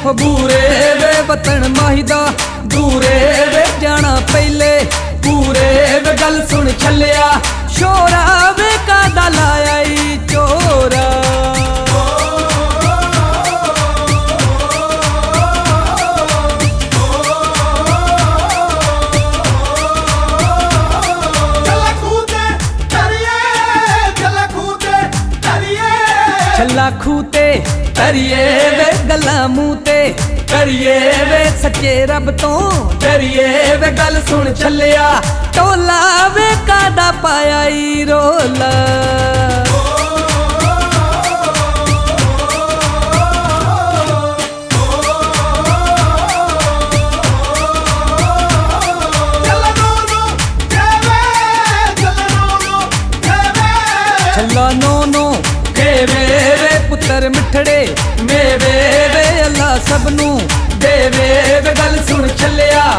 ਬੂਰੇ ਵੇ ਵਤਨ ਮਾਹੀਦਾ ਦੂਰੇ ਵੇ ਜਾਣਾ ਪਹਿਲੇ ਪੂਰੇ ਵੇ ਗੱਲ ਸੁਣ ਛੱਲਿਆ ਸ਼ੋਰਾ ਵੇ ਕਾਦਾ ਲਾਇਆ ਈ ਚੋਰਾ ਛੱਲਾ ਖੂਹ ਤੇ ਤਰੀਏ ਵੇ ਗੱਲਾਂ ਮੂੰਹ ਤੇ ਕਰੀਏ ਵੇ ਸੱਚੇ ਰੱਬ ਤੋਂ ਡਰੀਏ ਵੇ ਗੱਲ ਸੁਣ ਛੱਲਿਆ ਟੋਲਾ ਵੇ ਕਾਦਾ ਪਾਇਆ ਈ ਰੋਲਾ ਛੱਲਾ ਨੋ ਦੇਵੇ ਵੇ ਪੁੱਤਰ ਮਿੱਠੜੇ ਮੇਵੇ ਵੇ ਅੱਲਾ ਸਭ ਨੂੰ ਦੇਵੇ ਵੇ ਗੱਲ ਸੁਣ ਛੱਲਿਆ